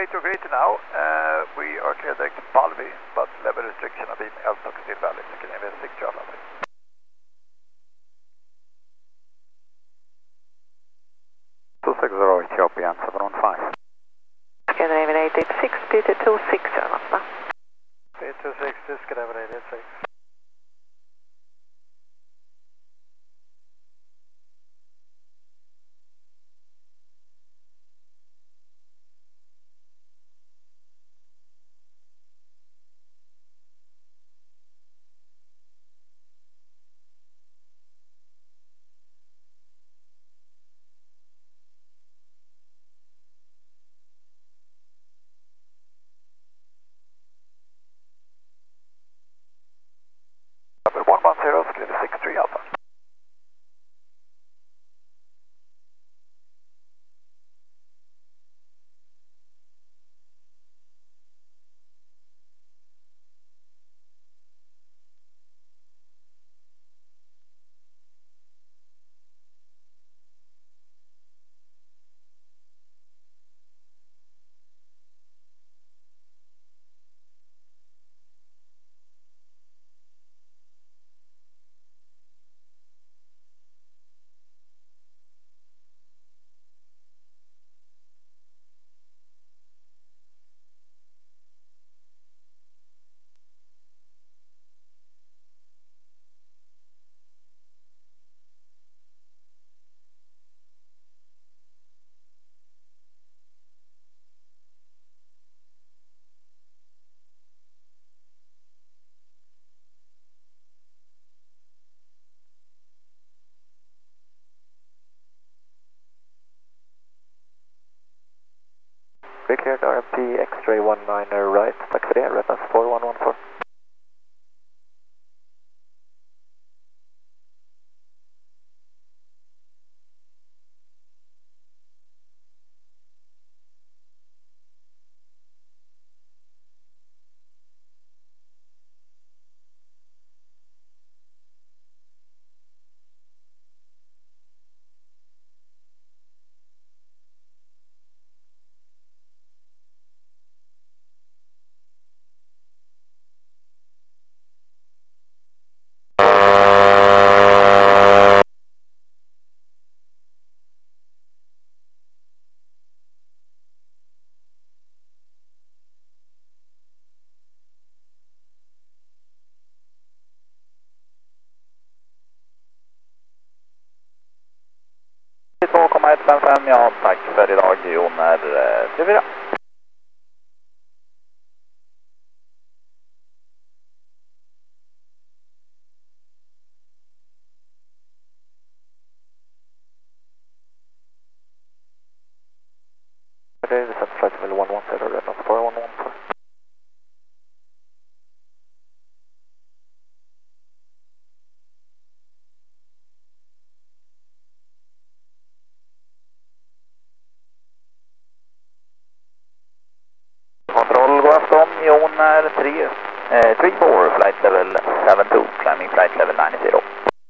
to greater now. We are clear direct to Palby, but level restriction of beam LTOC is still valid. Can you have 6 to Alpha? 260 Ethiopian 715. Scandinavian 886, Peter 26, Alpha. Peter 26, Scandinavian 886. Number 110, Scandinavian 63 Alpha. Cleared RMP X-ray 19 right, tack för det, reference 4114. Ja, tack för idag. Jon är 34. Det är descent flight level 110, reference 4114. Kontroll, god afton. Jon är 34, flight level 72, climbing flight level 90.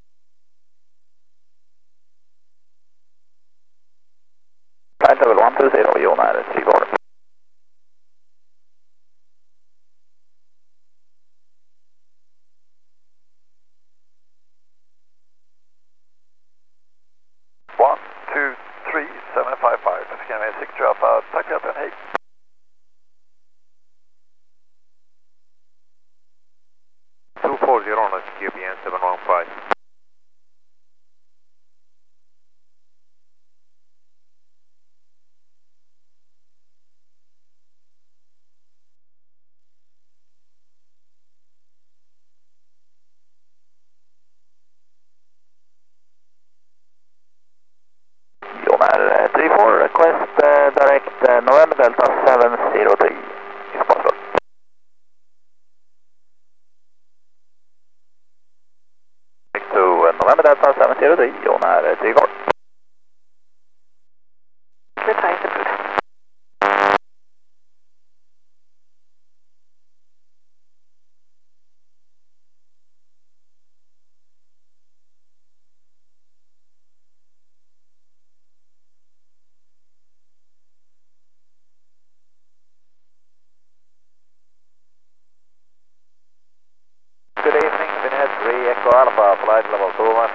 Flight level 120, Jon är 34. One, two, three, 755. Scandinavian 60 Alpha. Tack för hjälpen, hej. on QPN 715. Jonar 34, request direct November Delta 703. Is possible. To November Delta 703, Jonar 34.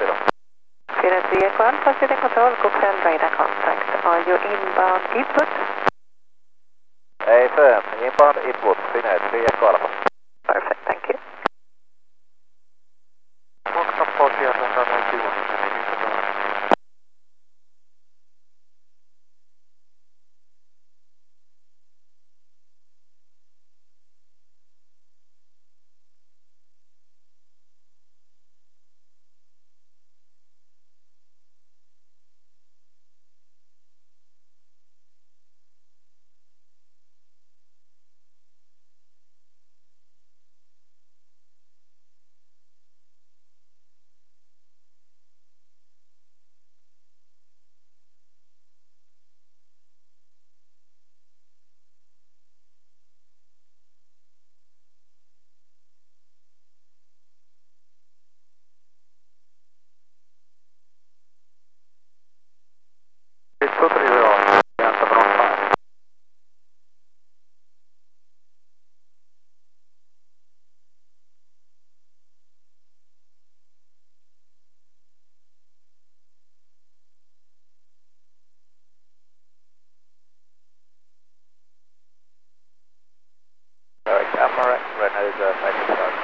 0. Finland 3 Echo Alpha, Sweden Control, Goxel radar contact. Are you inbound Deepwood? Affirm, inbound Deepwood, Finland 3 Echo Alpha. Perfect, thank you. Foxtrot 4 Sierra Bravo 21. Camera, runway 5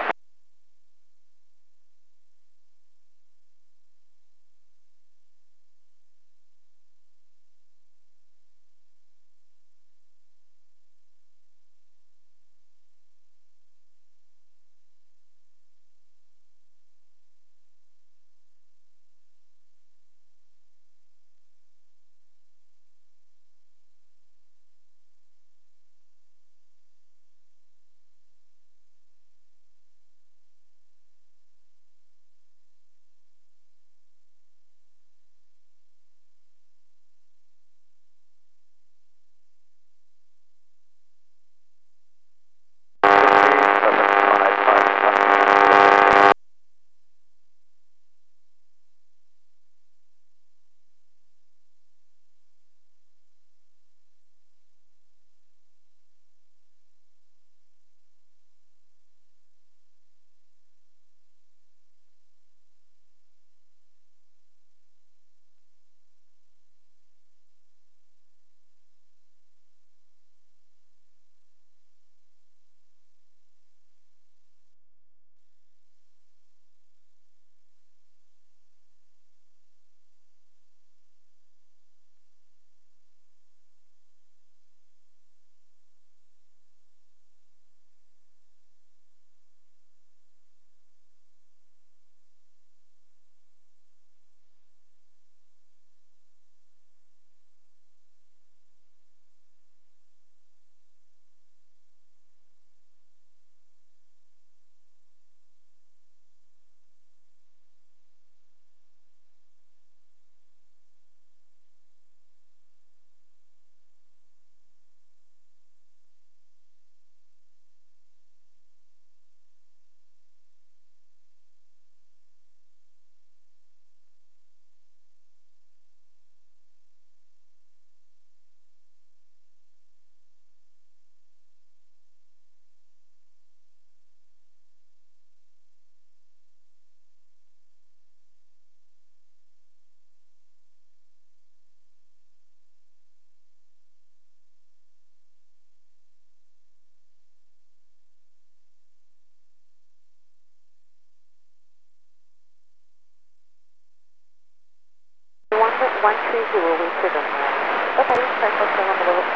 130 with Sweden. Okay, perfect, on the level.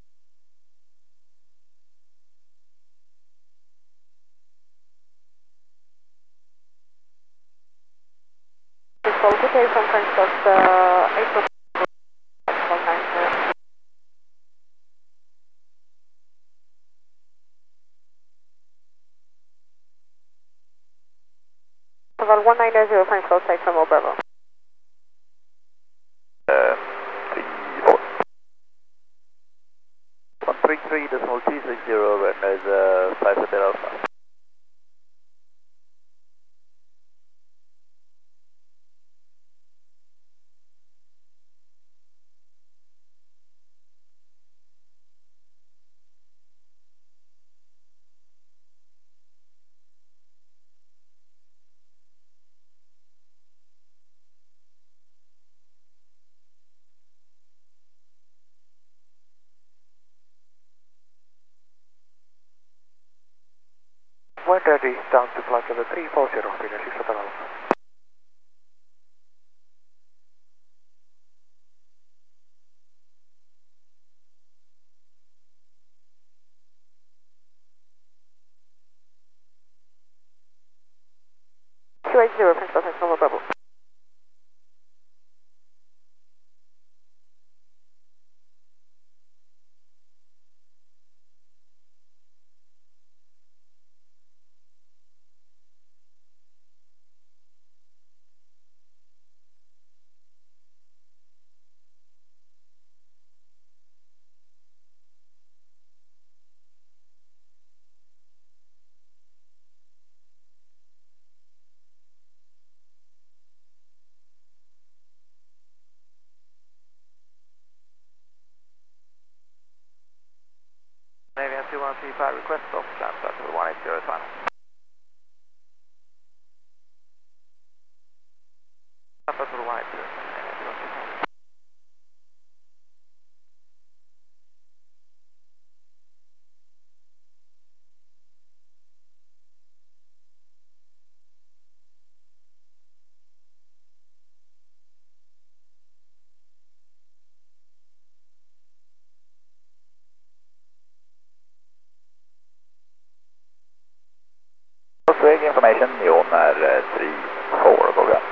So, good day from French Coast, April 190. About 190 French Coast, take from Bravo. 133.260, runway 5 Alpha. flight ready down to flight level 340, Finnair 600 Alpha. QH0, principal, Nova Bravo. Navy 2135, request of climb flight level 180 final. Climb flight level 180. Swig information, Jon är 3-4, går bra.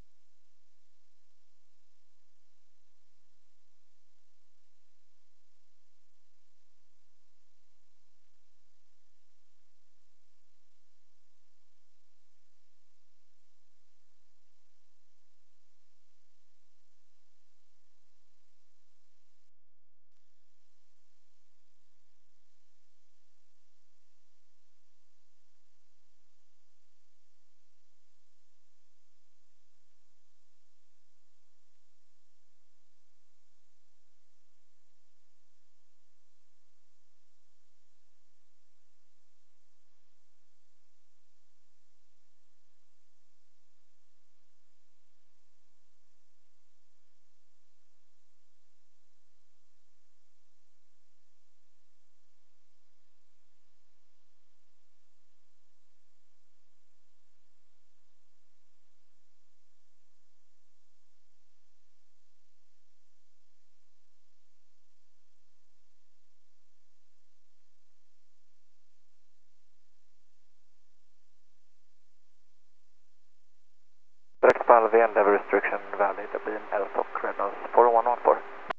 Direct valve level restriction valid, beam LTOC Reynolds 4114.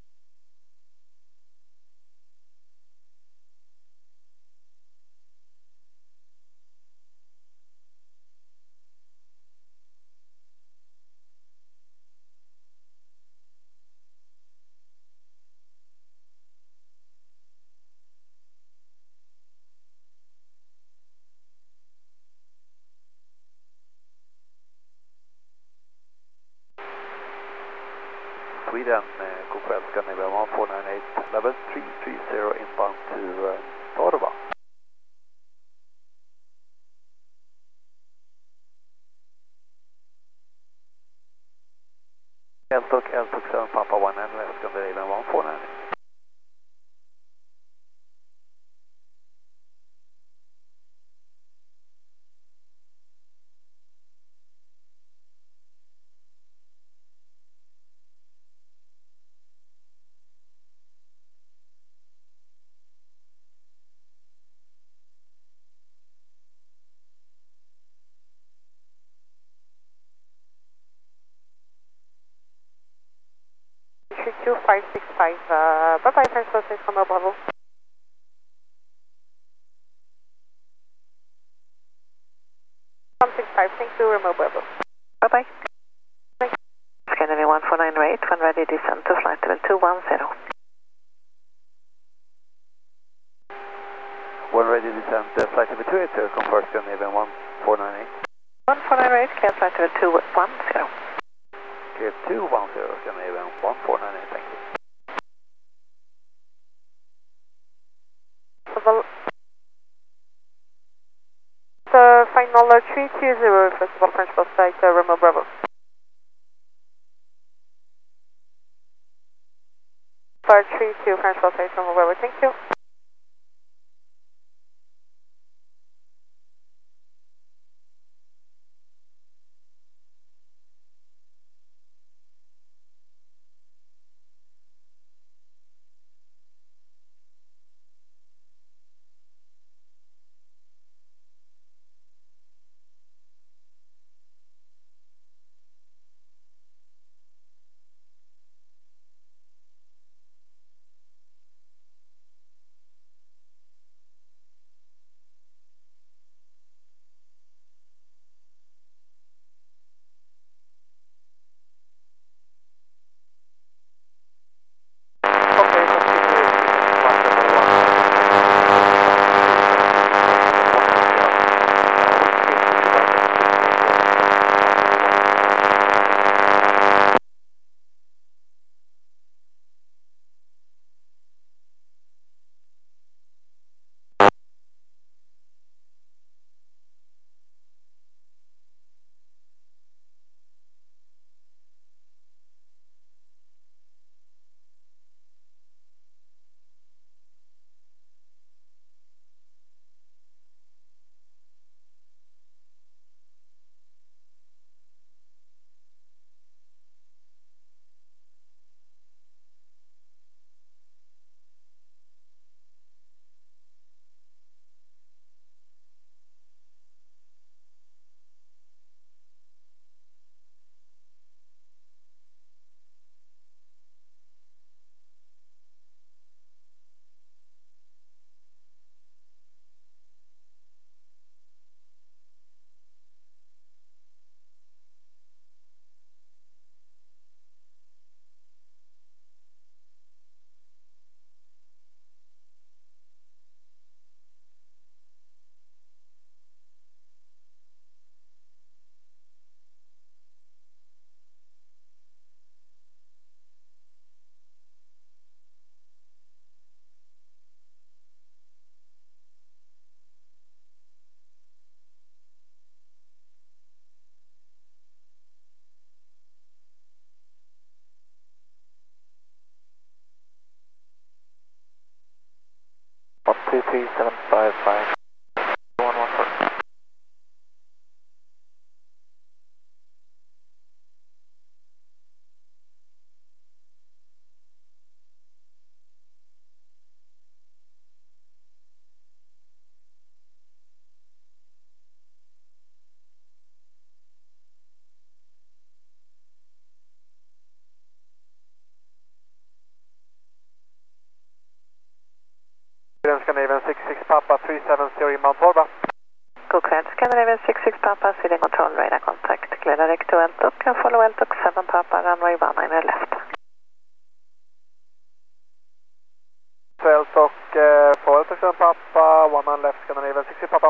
Sweden, god kväll, Scandinavian 1498, level 330 inbound to Torva. LTOC 7 Papa 1 NLS, Scandinavian 1498. Issue 2565, bye-bye, principal, Nova Bravo. 165, thank you, remote Bravo. Bye-bye. Scandinavian 1498, when ready, descend to flight level 210. When ready, descend to flight level 280, confirm Scandinavian 1498. 1498, clear flight level 210. Clear 210, Scandinavian 1498, thank you. The final 320, first of all, principal flight, remote Bravo. For 32, principal flight, remote Bravo, thank you. 3755. 114. Scandinavian 66 Papa 370 inbound Torba. God kväll, Scandinavian 66 Papa, Sweden Control, radar contact, clear direct to Eltok and follow Eltok 7 Papa, runway 19 left. So Eltok, for Eltok 7 Papa, 1 left, Scandinavian 60 Papa.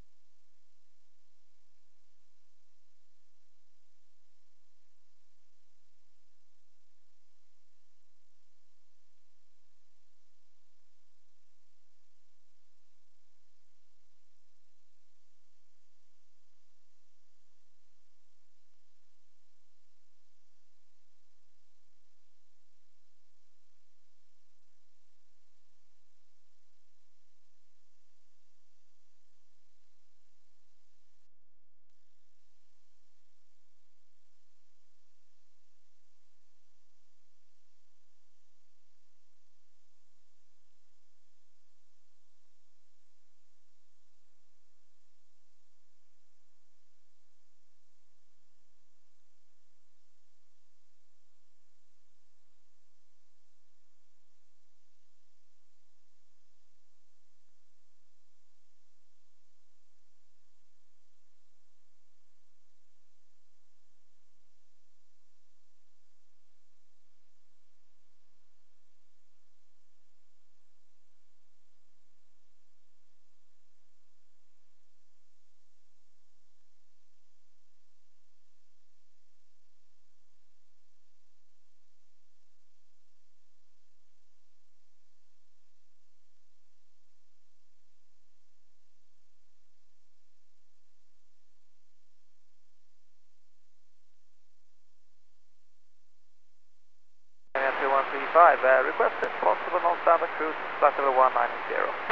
Requested possible non-standard cruise, flight level 190.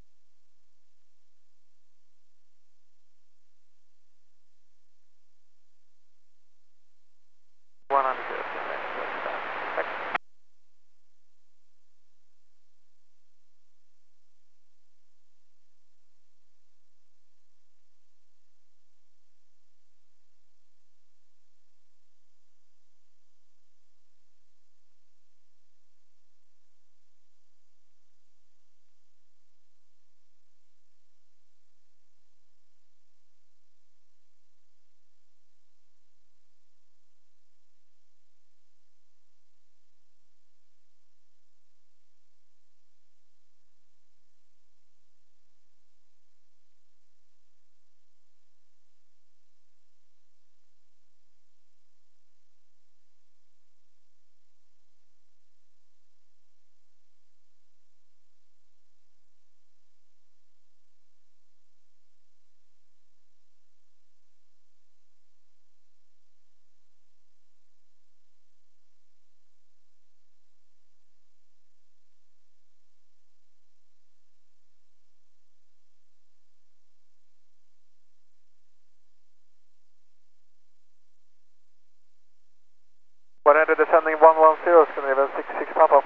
We're descending 110, Scandinavian 66 Papa.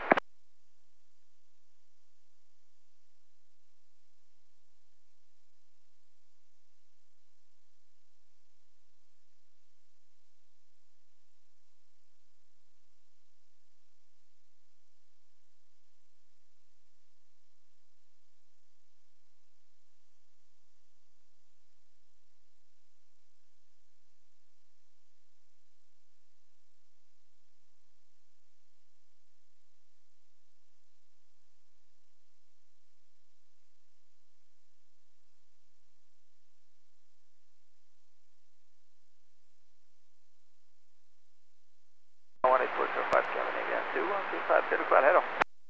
Scandinavian 2135, till kväll, hej då.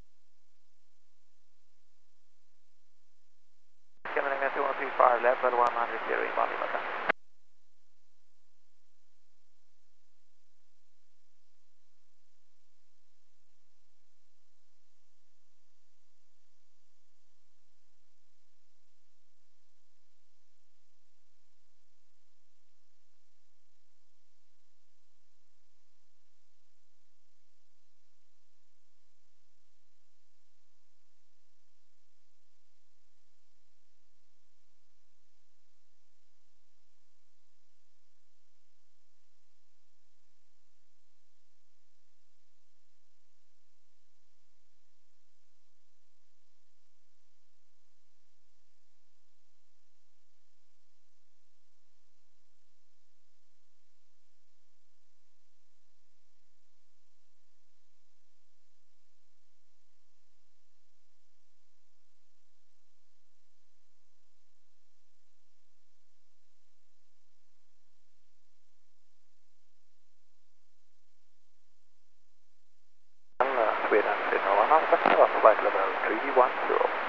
Scandinavian 2135, level 190 inbound Lima. flight level 310.